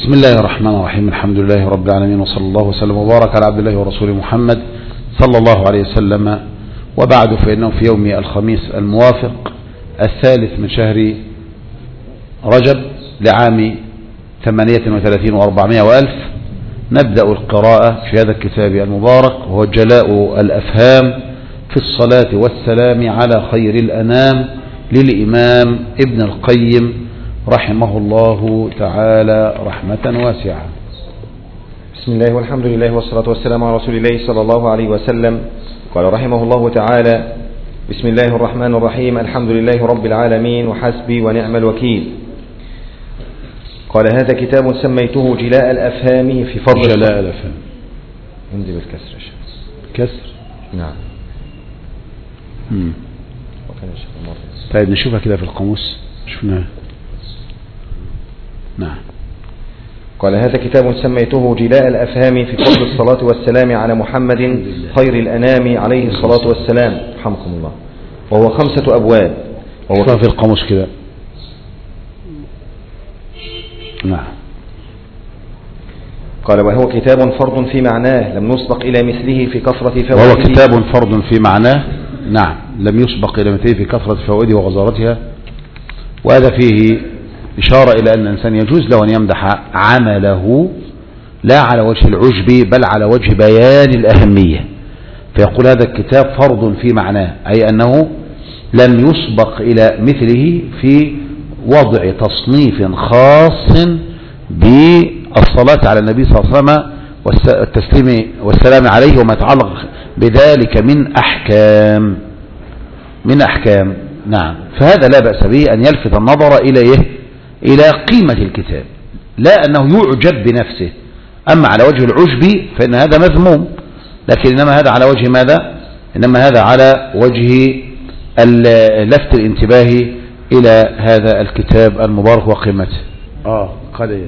بسم الله الرحمن الرحيم. الحمد لله رب العالمين، وصلى الله وسلم وبارك على عبد الله ورسوله محمد صلى الله عليه وسلم. وبعد، فإنه في يوم الخميس الموافق 3 من شهر رجب لعام 38 و400 وألف نبدأ القراءة في هذا الكتاب المبارك، وهو جلاء الأفهام في الصلاة والسلام على خير الأنام للإمام ابن القيم رحمه الله تعالى رحمة واسعة. بسم الله والحمد لله والصلاة والسلام على رسول الله صلى الله عليه وسلم. قال رحمه الله تعالى: بسم الله الرحمن الرحيم، الحمد لله رب العالمين، وحسبي ونعم الوكيل. قال: هذا كتاب سميته جلاء الأفهام في فضل جلاء الأفهام عندي بالكسر كسر. نعم. طيب نشوفها كده في القاموس. شفناها. نعم. قال: هذا كتاب سميته جلاء الأفهام في فضل الصلاة والسلام على محمد خير الأنام عليه الصلاة والسلام، رحمكم الله. وهو 5 أبواب. وهو في القاموس كده. نعم. قال: وهو كتاب فرد في معناه لم يسبق إلى مثله في كثرة فوائده. وهو كتاب فرد في معناه، نعم، لم يسبق إلى مثله في كثرة فوائده وغزارتها. وهذا فيه إشارة إلى أن الإنسان يجوز له أن يمدح عمله لا على وجه العجب بل على وجه بيان الأهمية، فيقول هذا الكتاب فرض في معناه، أي أنه لم يسبق إلى مثله في وضع تصنيف خاص بالصلاة على النبي صلى الله عليه وسلم والتسليم والسلام عليه وما يتعلق بذلك من أحكام. نعم. فهذا لا بأس به أن يلفت النظر إلى قيمة الكتاب، لا أنه يعجب بنفسه. أما على وجه العجب فإن هذا مذموم، لكن إنما هذا على وجه ماذا؟ إنما هذا على وجه لفت الانتباه إلى هذا الكتاب المبارك وقيمته. قليل.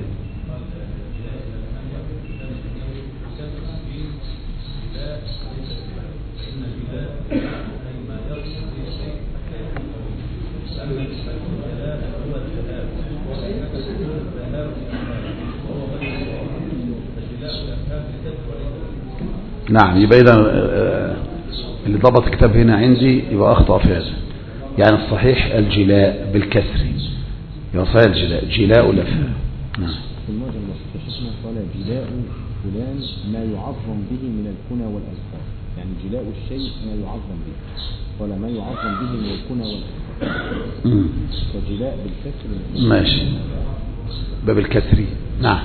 نعم. يبقى إذا اللي ضبط الكتاب هنا عندي يبقى أخطأ في هذا. يعني الصحيح الجلاء بالكسر، يبقى صحيح الجلاء جلاء الأفهام. نعم. في المعجم المصحف قال: جلاء فلان ما يعظم به من الكنى والألقاب. يعني جلاء الشيء ما يعظم به، قال ما يعظم به من الكنى والألقاب. فجلاء بالكسر ماشي، باب الكسر. نعم.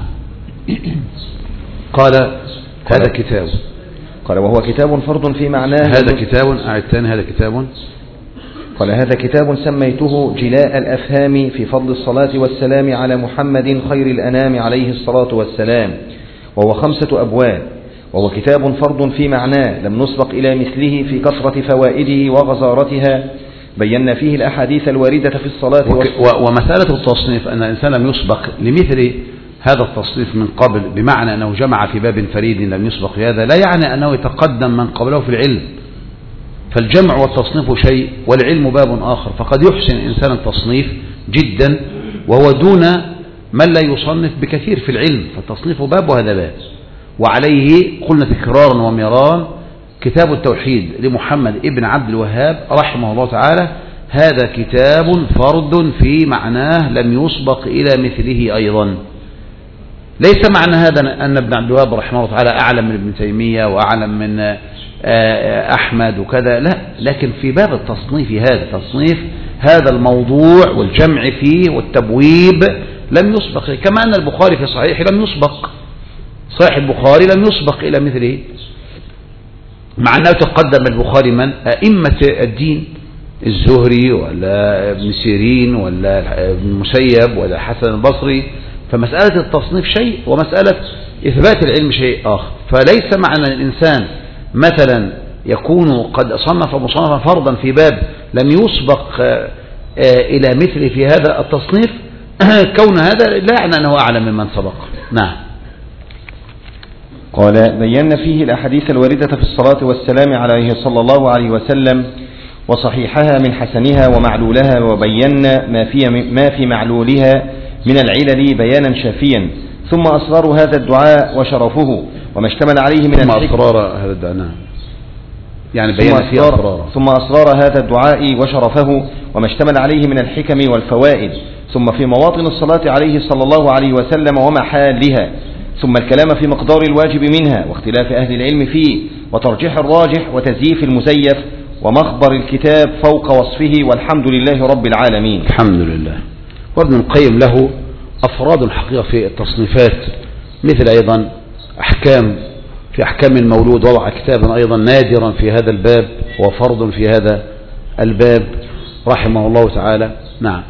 قال: هذا كتاب. قال: وهو كتاب فرد في معناه. هذا كتاب. أعد ثاني. هذا كتاب. قال: هذا كتاب سميته جلاء الأفهام في فضل الصلاة والسلام على محمد خير الأنام عليه الصلاة والسلام، وهو 5 أبواب. وهو كتاب فرد في معناه لم نسبق إلى مثله في كثرة فوائده وغزارتها، بينا فيه الأحاديث الواردة في الصلاة ومسألة التصنيف أن الإنسان لم يسبق لمثل هذا التصنيف من قبل، بمعنى أنه جمع في باب فريد لم يسبق في هذا، لا يعني أنه يتقدم من قبله في العلم. فالجمع والتصنيف شيء والعلم باب آخر، فقد يحسن الإنسان التصنيف جدا وهو دون من لا يصنف بكثير في العلم، فالتصنيف باب وهذا باب. وعليه قلنا تكرارا ومرارا كتاب التوحيد لمحمد ابن عبد الوهاب رحمه الله تعالى هذا كتاب فرد في معناه لم يسبق إلى مثله أيضا. ليس معنى هذا أن ابن عبد الوهاب رحمه الله تعالى أعلم من ابن تيمية وأعلم من أحمد وكذا، لا، لكن في باب التصنيف هذا تصنيف هذا الموضوع والجمع فيه والتبويب لم يسبق، كما أن البخاري في صحيح لم يسبق، صحيح البخاري لم يسبق إلى مثله، مع أنه تقدم البخاري من أئمة الدين، الزهري ولا ابن سيرين ولا ابن المسيب ولا حسن البصري. فمسألة التصنيف شيء ومسألة إثبات العلم شيء آخر. فليس معنى الإنسان مثلا يكون قد صنف مصنفا فرضا في باب لم يسبق إلى مثله في هذا التصنيف كون هذا لا يعني أنه أعلم ممن سبق. نعم. قال: بينا فيه الأحاديث الواردة في الصلاة والسلام عليه صلى الله عليه وسلم وصحيحها من حسنها ومعلولها، وبينا ما في معلولها من العلل بيانا شافيا، ثم أسرار هذا الدعاء وشرفه وما اشتمل عليه من ثم أسرار هذا الدعاء، يعني بيان فيه أسرار. ثم أسرار هذا الدعاء وشرفه وما اشتمل عليه من الحكم والفوائد، ثم في مواطن الصلاة عليه صلى الله عليه وسلم ومحالها، ثم الكلام في مقدار الواجب منها واختلاف أهل العلم فيه وترجيح الراجح وتزييف المزيف ومخبر الكتاب فوق وصفه، والحمد لله رب العالمين. الحمد لله. وابن القيم له أفراد الحقيقة في التصنيفات، مثل أيضا في أحكام المولود، وضع كتابا أيضا نادرا في هذا الباب وفرض في هذا الباب رحمه الله تعالى. نعم.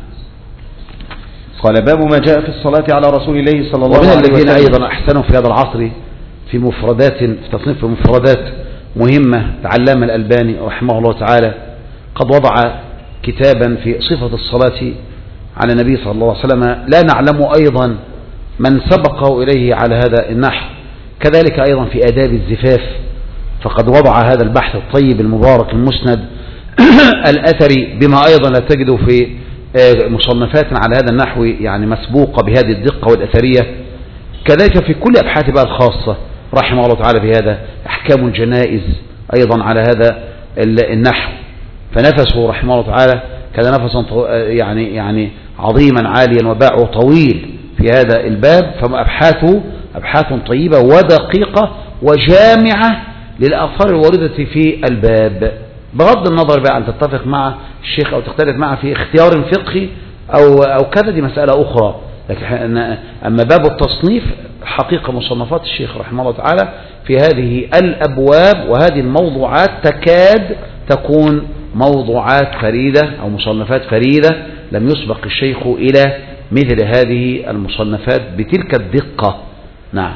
قال باب ما جاء في الصلاة على رسول الله صلى الله عليه وسلم. ومن الذين أيضا أحسنوا في هذا العصر في مفردات، في تصنيف مفردات مهمة، العلامة الألباني رحمه الله تعالى قد وضع كتابا في صفة الصلاة على النبي صلى الله عليه وسلم لا نعلم أيضا من سبقه إليه على هذا النحو. كذلك أيضا في آداب الزفاف فقد وضع هذا البحث الطيب المبارك المسند الأثري، بما أيضا لا تجد في مصنفات على هذا النحو يعني مسبوقة بهذه الدقة والأثرية. كذلك في كل أبحاث بقى الخاصة رحمه الله تعالى في هذا، أحكام الجنائز أيضا على هذا النحو، فنفسه رحمه الله تعالى كان نفسا يعني عظيما عاليا وباعه طويل في هذا الباب، فأبحاثه أبحاث طيبة ودقيقة وجامعة للآثار الواردة في الباب، بغض النظر بقى أن تتفق مع الشيخ أو تختلف معه في اختيار فقهي أو كذا، دي مسألة أخرى. لكن أما باب التصنيف حقيقة مصنفات الشيخ رحمه الله تعالى في هذه الأبواب وهذه الموضوعات تكاد تكون موضوعات فريدة أو مصنفات فريدة، لم يسبق الشيخ إلى مثل هذه المصنفات بتلك الدقة. نعم.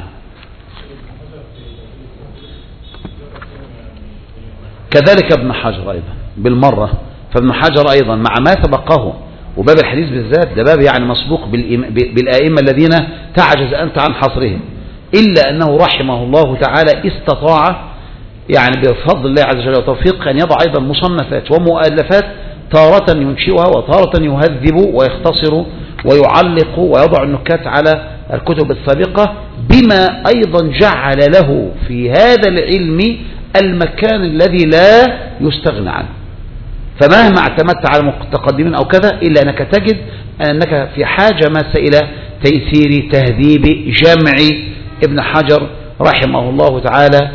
كذلك ابن حجر أيضا بالمرة، فابن حجر أيضا مع ما سبقه، وباب الحديث بالذات ده باب يعني مسبوق بالآئمة الذين تعجز أنت عن حصرهم، إلا أنه رحمه الله تعالى استطاع يعني بفضل الله عز وجل وتوفيق أن يضع أيضا مصنفات ومؤلفات تارة ينشئها وتارة يهذب ويختصر ويعلق ويضع النكات على الكتب السابقة، بما أيضا جعل له في هذا العلم المكان الذي لا يستغنى عنه. فمهما اعتمدت على المتقدمين أو كذا إلا أنك تجد أنك في حاجة ماسة إلى تيسير تهذيب جمع ابن حجر رحمه الله تعالى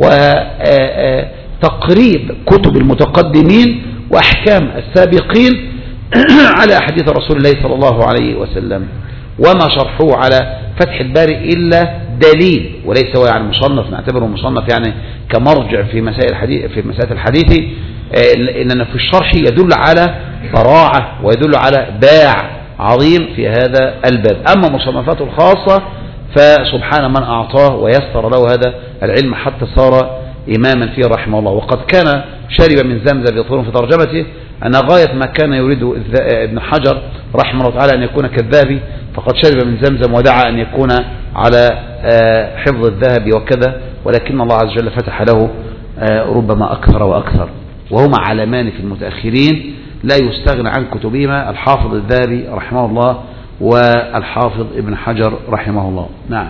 وتقريب كتب المتقدمين وأحكام السابقين على أحاديث رسول الله صلى الله عليه وسلم، وما شرحوه على فتح الباري إلا دليل، وليس هو يعني مصنف نعتبره مصنف يعني كمرجع في مسائل الحديث، إننا في الشرح يدل على براعة ويدل على باع عظيم في هذا الباب. أما مصنفاته الخاصة فسبحان من أعطاه ويسر له هذا العلم حتى صار إماما فيه رحمه الله. وقد كان شرب من زمزم يطول في ترجمته أن غاية ما كان يريد ابن حجر رحمه الله تعالى أن يكون كذابي، فقد شرب من زمزم ودعا أن يكون على حفظ الذهب وكذا، ولكن الله عز وجل فتح له ربما أكثر وأكثر، وهما علمان في المتأخرين لا يستغنى عن كتبهما، الحافظ الذهبي رحمه الله والحافظ ابن حجر رحمه الله. نعم.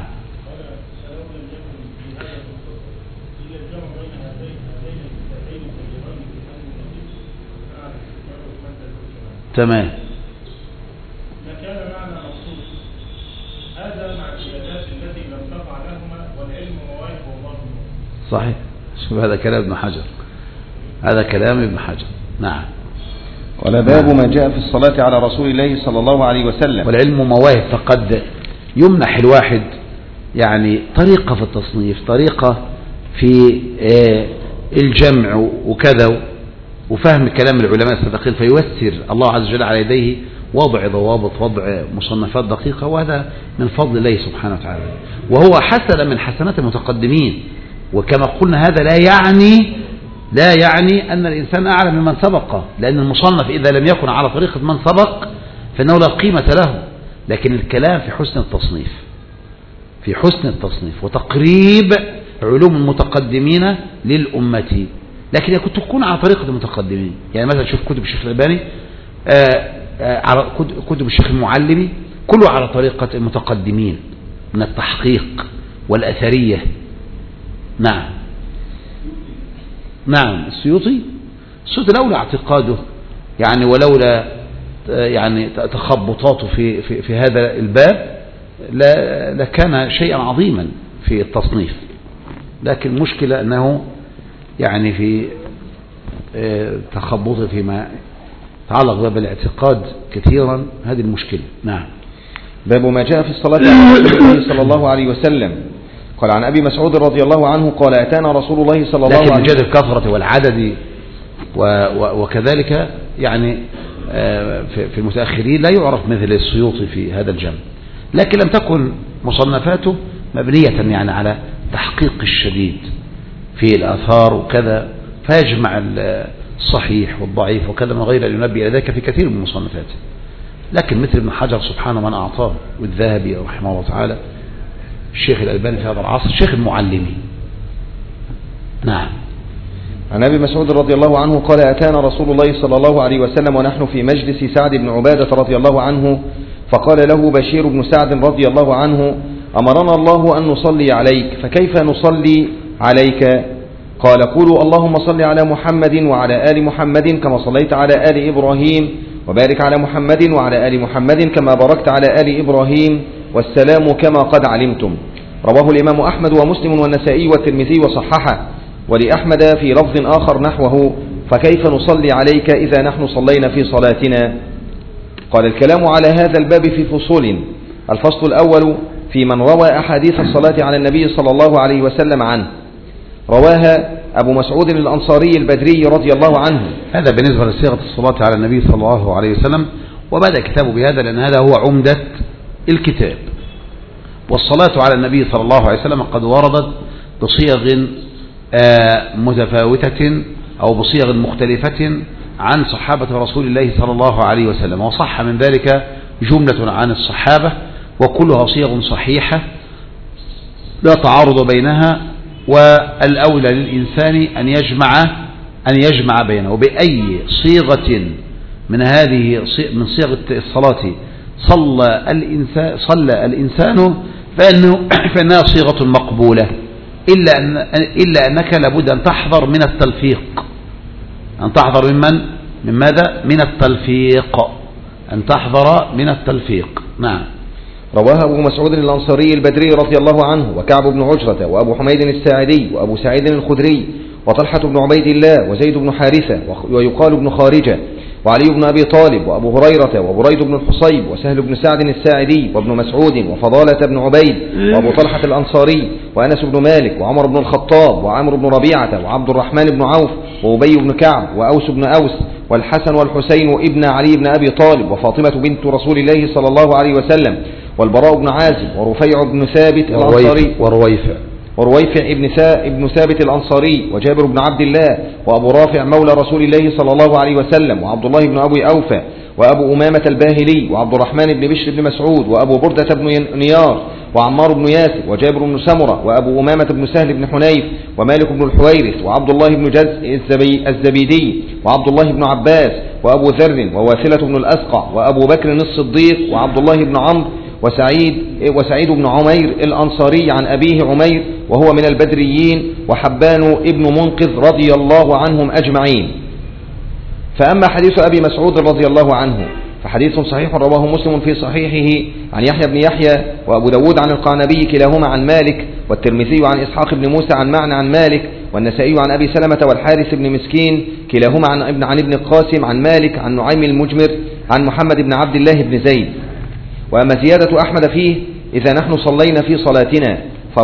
تمام. كان معنى مقصود هذا مع الزيادات التي لم تقع لهما والعلم مواهب والله. صحيح. شوف هذا كلام ابن حجر، هذا كلام ابن حجر. نعم. ولا باب ما جاء في الصلاة على رسول الله صلى الله عليه وسلم. والعلم مواهب، فقد يمنح الواحد يعني طريقة في التصنيف، طريقة في الجمع وكذا، وفهم كلام العلماء السابقين، فيوسر الله عز وجل على يديه وضع ضوابط، وضع مصنفات دقيقة، وهذا من فضل الله سبحانه وتعالى، وهو حسن من حسنات المتقدمين. وكما قلنا هذا لا يعني أن الإنسان أعلم ممن سبقه، لأن المصنف إذا لم يكن على طريقة من سبق فإنه لا قيمة له. لكن الكلام في حسن التصنيف، في حسن التصنيف وتقريب علوم المتقدمين للأمة، لكن كنت تكون على طريقة المتقدمين. يعني مثلا شوف كتب الشيخ الألباني، كتب الشيخ المعلمي كله على طريقة المتقدمين، من التحقيق والأثرية. نعم السيوطي لولا اعتقاده يعني ولولا يعني تخبطاته في هذا الباب لكان شيئا عظيما في التصنيف، لكن المشكلة أنه يعني في تخبطه فيما يتعلق بالاعتقاد كثيرا، هذه المشكلة. نعم. باب ما جاء في الصلاة على رسول الله صلى الله عليه وسلم. قال عن أبي مسعود رضي الله عنه قال أتانا رسول الله صلى الله عليه وسلم، لكن من جهة الكثرة والعدد وكذلك يعني في المتأخرين لا يعرف مثل السيوطي في هذا الجنب، لكن لم تكن مصنفاته مبنية يعني على تحقيق الشديد في الآثار وكذا، فيجمع الصحيح والضعيف وكذا من غير أن ينبي إلى ذلك في كثير من مصنفاته. لكن مثل ابن حجر سبحانه من أعطاه، والذهبي رحمه الله تعالى، الشيخ الألباني في هذا العصر، الشيخ المعلمي. نعم. عن أبي مسعود رضي الله عنه قال أتانا رسول الله صلى الله عليه وسلم ونحن في مجلس سعد بن عبادة رضي الله عنه، فقال له بشير بن سعد رضي الله عنه أمرنا الله أن نصلي عليك، فكيف نصلي عليك؟ قال قولوا اللهم صل على محمد وعلى آل محمد كما صليت على آل إبراهيم، وبارك على محمد وعلى آل محمد كما باركت على آل إبراهيم، والسلام كما قد علمتم. رواه الإمام أحمد ومسلم والنسائي والترمذي وصححه، ولأحمد في لفظ آخر نحوه فكيف نصلي عليك إذا نحن صلينا في صلاتنا. قال الكلام على هذا الباب في فصول. الفصل الأول في من روى أحاديث الصلاة على النبي صلى الله عليه وسلم عنه. رواها أبو مسعود الأنصاري البدري رضي الله عنه. هذا بالنسبة لصيغة الصلاة على النبي صلى الله عليه وسلم، وبدأ كتابه بهذا لأن هذا هو عمدة الكتاب. والصلاة على النبي صلى الله عليه وسلم قد وردت بصيغ متفاوتة أو بصيغ مختلفة عن صحابة رسول الله صلى الله عليه وسلم، وصح من ذلك جملة عن الصحابة، وكلها صيغ صحيحة لا تعارض بينها، والأولى للإنسان أن يجمع بينه. وبأي صيغة من هذه من صيغ الصلاة صلى الإنسان فإنها صيغة مقبولة، إلا أنك لابد أن تحذر من التلفيق، أن تحذر من ماذا؟ من التلفيق، أن تحذر من التلفيق. نعم. رواها أبو مسعود الأنصاري البدري رضي الله عنه، وكعب بن عجرة، وأبو حميد الساعدي، وأبو سعيد الخدري، وطلحة بن عبيد الله، وزيد بن حارثة، ويقال ابن خارجة، وعلي بن أبي طالب، وأبو هريرة، وبريد بن الحصيب، وسهل بن سعد الساعدي، وابن مسعود، وفضالة بن عبيد، وأبو طلحة الأنصاري، وأنس بن مالك، وعمر بن الخطاب، وعمر بن ربيعة، وعبد الرحمن بن عوف، وأبي بن كعب، وأوس بن أوس، والحسن والحسين ابن علي بن أبي طالب، وفاطمة بنت رسول الله صلى الله عليه وسلم، والبراء بن عازب، ورفيع بن ثابت الأنصاري، ورويفع ابن ثابت الأنصاري، وجابر بن عبد الله، وأبو رافع مولى رسول الله صلى الله عليه وسلم، وعبد الله بن أبي أوفى، وأبو أمامة الباهلي، وعبد الرحمن بن بشر بن مسعود، وأبو بردة بن نيار، وعمار بن ياسر، وجابر بن سمرة، وأبو أمامة بن سهل بن حنيف، ومالك بن الحويرث، وعبد الله بن جز الزبيدي، وعبد الله بن عباس، وأبو ذر، وواثلة بن الأسقع، وأبو بكر الصديق، وعبد الله بن عمرو، وسعيد بن عمير الأنصاري عن أبيه عمير وهو من البدريين، وحبان ابن منقذ رضي الله عنهم أجمعين. فأما حديث أبي مسعود رضي الله عنه فحديث صحيح رواه مسلم في صحيحه عن يحيى بن يحيى، وأبو داود عن القعنبي كلاهما عن مالك، والترمذي عن إسحاق بن موسى عن معنى عن مالك، والنسائي عن أبي سلمة والحارث بن مسكين كلاهما عن ابن القاسم عن مالك عن نعيم المجمر عن محمد بن عبد الله بن زيد. وأما زيادة أحمد فيه إذا نحن صلينا في صلاتنا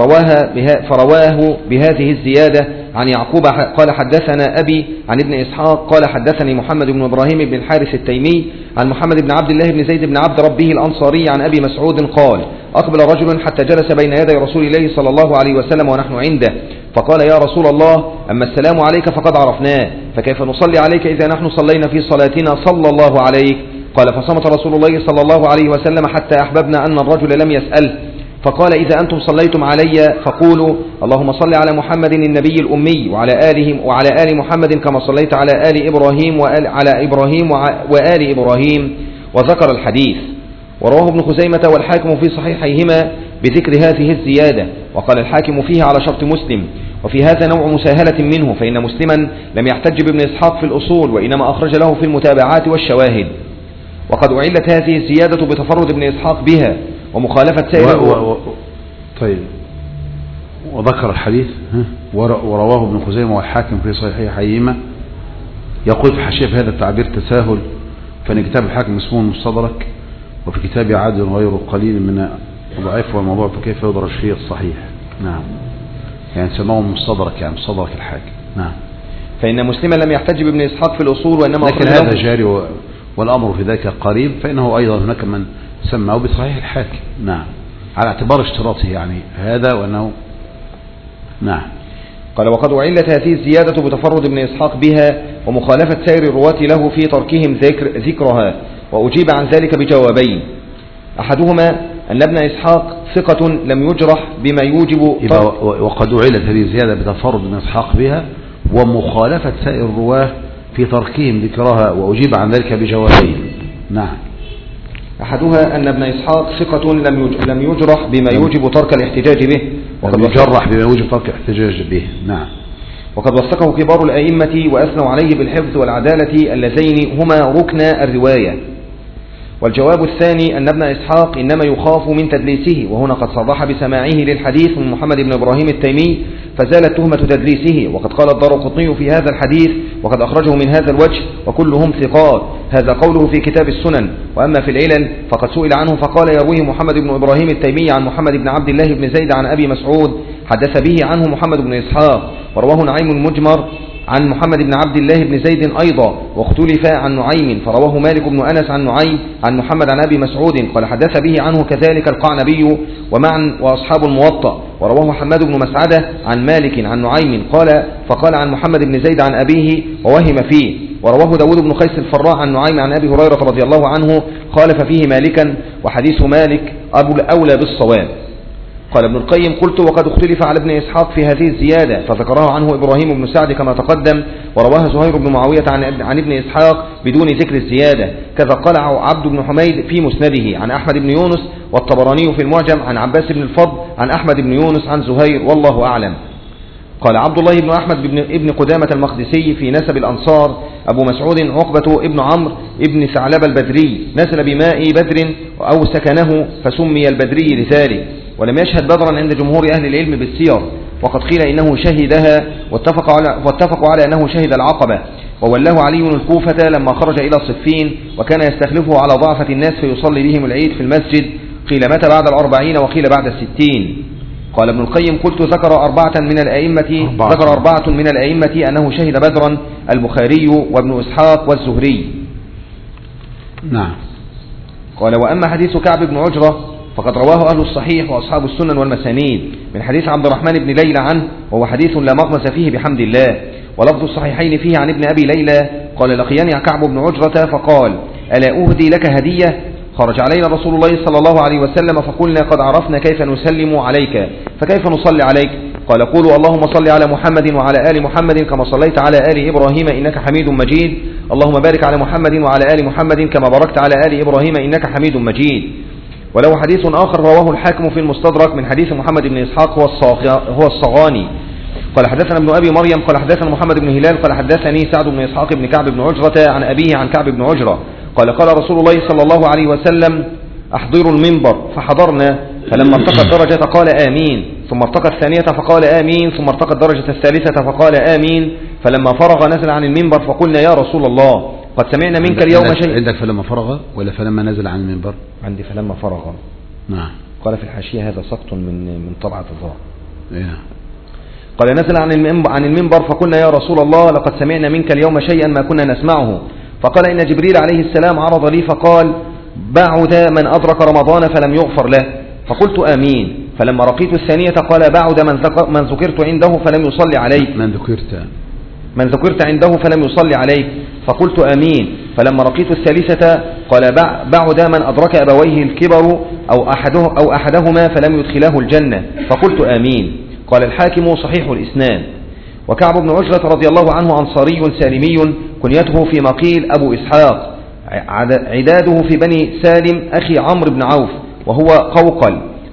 فرواه بهذه الزيادة عن يعقوب قال حدثنا أبي عن ابن إسحاق قال حدثني محمد بن إبراهيم بن الحارث التيمي عن محمد بن عبد الله بن زيد بن عبد ربه الأنصاري عن أبي مسعود قال أقبل رجل حتى جلس بين يدي رسول الله صلى الله عليه وسلم ونحن عنده، فقال يا رسول الله أما السلام عليك فقد عرفناه، فكيف نصلي عليك إذا نحن صلينا في صلاتنا صلى الله عليك؟ قال فصمت رسول الله صلى الله عليه وسلم حتى أحببنا أن الرجل لم يسأل، فقال إذا أنتم صليتم علي فقولوا اللهم صل على محمد النبي الأمي وعلى آل محمد كما صليت على آل إبراهيم وعلى إبراهيم وآل إبراهيم، وذكر الحديث. ورواه ابن خزيمة والحاكم في صحيحيهما بذكر هذه الزيادة. وقال الحاكم فيها على شرط مسلم. وفي هذا نوع مساهلة منه، فإن مسلما لم يحتج بابن إسحاق في الأصول، وإنما أخرج له في المتابعات والشواهد. وقد أعلت هذه الزيادة بتفرد ابن إسحاق بها ومخالفة سائر طيب، وذكر الحديث ورواه ابن خزيمة والحاكم في صحيحيهما. يقول في حاشية هذا التعبير تساهل، فإن كتاب الحاكم اسمه المستدرك، وفي كتاب عادل غير قليل من الضعيف والموضوع، فكيف يدرج فيه الصحيح؟ نعم، يعني سماه المستدرك، يعني مستدرك الحاكم. نعم. فإن مسلما لم يحتج بابن إسحاق في الأصول، وإنما لكن هذا جاري والأمر في ذلك قريب، فإنه أيضا هناك من سماه بصحيح الحاكم. نعم، على اعتبار اشتراطه يعني هذا، وأنه نعم. قال: وقد أعلت هذه الزيادة بتفرد ابن إسحاق بها ومخالفة سائر الرواة له في تركهم ذكرها. وأجيب عن ذلك بجوابين: أحدهما أن ابن إسحاق ثقة لم يجرح بما يوجب وقد أعلت هذه الزيادة بتفرد ابن إسحاق بها ومخالفة سائر الرواة في تركهم ذكرها، وأجيب عن ذلك بجوابين. نعم. أحدها أن ابن إسحاق ثقة لم يجرح بما يوجب ترك الاحتجاج به، وقد يجرح بما يوجب ترك الاحتجاج به. نعم. وقد وثقه كبار الأئمة وأثنوا عليه بالحفظ والعدالة اللذين هما ركن الرواية. والجواب الثاني أن ابن إسحاق إنما يخاف من تدليسه، وهنا قد صرح بسماعه للحديث من محمد بن إبراهيم التيمي، فزالت تهمة تدليسه. وقد قال الدارقطني في هذا الحديث وقد أخرجه من هذا الوجه وكلهم ثقات، هذا قوله في كتاب السنن. وأما في العلل فقد سئل عنه فقال: يرويه محمد بن إبراهيم التيمي عن محمد بن عبد الله بن زيد عن أبي مسعود، حدث به عنه محمد بن إسحاق. ورواه نعيم المجمر عن محمد بن عبد الله بن زيد أيضا، واختلف عن نعيم، فرواه مالك بن أنس عن نعيم عن محمد عن أبي مسعود قال حدث به عنه كذلك القعنبي ومعا وأصحاب الموطأ. ورواه حماد بن مسعدة عن مالك عن نعيم فقال عن محمد بن زيد عن أبيه ووهم فيه. ورواه داود بن قيس الفراء عن نعيم عن أبي هريرة رضي الله عنه خالف فيه مالكا، وحديث مالك أولى بالصواب. قال ابن القيم: قلت: وقد اختلف على ابن إسحاق في هذه الزيادة، فذكرها عنه إبراهيم بن سعد كما تقدم، ورواها زهير بن معاوية عن ابن إسحاق بدون ذكر الزيادة، كذا قال عبد بن حميد في مسنده عن أحمد بن يونس، والطبراني في المعجم عن عباس بن الفضل عن أحمد بن يونس عن زهير، والله أعلم. قال عبد الله بن أحمد ابن قدامة المقدسي في نسب الأنصار: أبو مسعود عقبة ابن عمرو ابن ثعلبة البدري، نزل بماء بدر أو سكنه فسمي البدري لذلك، ولم يشهد بدرا عند جمهور أهل العلم بالسير. وقد قيل إنه شهدها، واتفقوا على أنه شهد العقبة، وولاه علي الكوفة لما خرج إلى صفين، وكان يستخلفه على ضعفة الناس فيصلي بهم العيد في المسجد. قيل مات بعد 40 وقيل بعد 60. قال ابن القيم: قلت: ذكر أربعة من الأئمة أنه شهد بدرا: البخاري وابن إسحاق والزهري. نعم. قال: وأما حديث كعب بن عجرة فقد رواه أهل الصحيح وأصحاب السنن والمسانيد من حديث عبد الرحمن بن ليلى عنه، وهو حديث لا مغمز فيه بحمد الله. ولفظ الصحيحين فيه عن ابن أبي ليلى قال: لقيني كعب بن عجرة فقال: ألا أهدي لك هدية؟ خرج علينا رسول الله صلى الله عليه وسلم فقلنا: قد عرفنا كيف نسلم عليك، فكيف نصلي عليك؟ قال: قولوا: اللهم صل على محمد وعلى آل محمد كما صليت على آل إبراهيم إنك حميد مجيد، اللهم بارك على محمد وعلى آل محمد كما باركت على آل إبراهيم إنك حميد مجيد. وله حديث آخر رواه الحاكم في المستدرك من حديث محمد بن إسحاق هو الصغاني قال: حدثنا ابن أبي مريم قال: حدثنا محمد بن هلال قال: حدثني سعد بن إسحاق بن كعب بن عجرة عن أبيه عن كعب بن عجرة قال: قال رسول الله صلى الله عليه وسلم: أحضروا المنبر، فحضرنا، فلما ارتقى الدرجة قال آمين، ثم ارتقى الثانية فقال آمين، ثم ارتقى الدرجة الثالثة فقال آمين، فلما فرغ نزل عن المنبر فقلنا: يا رسول الله قد سمعنا منك اليوم شيء. عندك فلما فرغ ولا فلما نزل عن المنبر؟ عندي فلما فرغ. نعم. قال في الحاشية: هذا سقط من طبعة الظاهر. إيه. قال: نزل عن المنبر فقلنا: يا رسول الله لقد سمعنا منك اليوم شيئا ما كنا نسمعه. فقال: إن جبريل عليه السلام عرض لي فقال: بعد من أدرك رمضان فلم يغفر له، فقلت آمين. فلما رقيت الثانية قال: بعد من ذكرت عنده فلم يصلي عليك، من ذكرت عنده فلم يصلي عليك، فقلت آمين. فلما رقيت الثالثة قال: بعد من أدرك أبويه الكبر أو أحدهما فلم يدخله الجنة، فقلت آمين. قال الحاكم: صحيح الإسناد. وكعب بن عجرة رضي الله عنه أنصاري سالمي، كنيته في مقيل أبو إسحاق، عداده في بني سالم أخي عمرو بن عوف، وهو قوقل،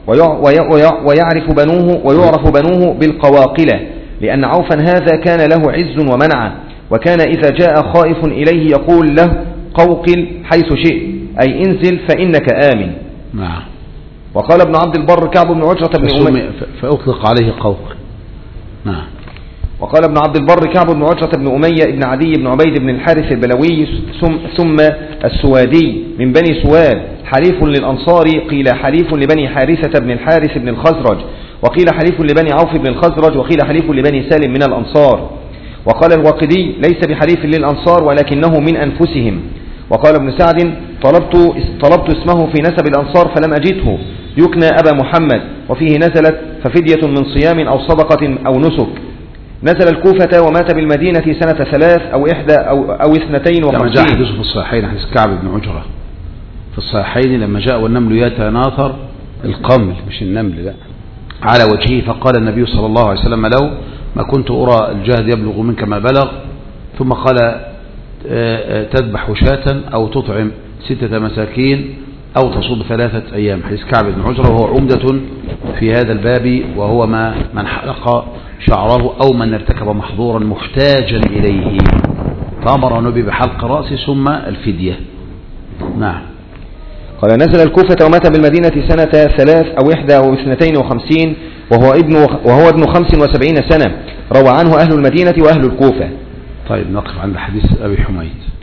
ويعرف بنوه بالقواقلة، لأن عوفا هذا كان له عز ومنعة، وكان إذا جاء خائف إليه يقول له قوقل حيث شئت، أي انزل فإنك آمن. نعم. وقال ابن عبد البر كعب بن عجرة بن أمية، فأطلق عليه قوقل. نعم. وقال ابن عبد البر كعب بن عجرة بن أمية ابن عدي بن عبيد بن الحارث البلوي ثم السوادي من بني سواد، حليف للأنصار، قيل حليف لبني حارثة بن الحارث بن الخزرج، وقيل حليف لبني عوف بن الخزرج، وقيل حليف لبني سالم من الأنصار. وقال الواقدي ليس بحليف للأنصار ولكنه من أنفسهم. وقال ابن سعد طلبت اسمه في نسب الأنصار فلم أجده، يكنى أبا محمد، وفيه نزلت ففدية من صيام أو صدقة أو نسك. نزل الكوفة ومات بالمدينة سنة 3 أو 1 أو 52. لما جاء حديث في الصحيحين حديث كعب بن عجرة في الصحيحين لما جاء والنمل يتناثر، القمل مش النمل لا، على وجهه، فقال النبي صلى الله عليه وسلم له ما كنت أرى الجهد يبلغ منك ما بلغ، ثم قال تذبح شاة أو تطعم 6 مساكين أو تصوم 3 أيام. حديث كعب بن عجرة وهو عمدة في هذا الباب، وهو من حلق شعره أو من ارتكب محظورا محتاجا إليه، فأمر النبي بحلق رأسه ثم الفدية. نعم. قال نزل الكوفة ومات بالمدينة سنة 3 أو 1 أو 52 وهو ابن 75 سنة، روى عنه أهل المدينة وأهل الكوفة. طيب نقف عند حديث أبي حميد.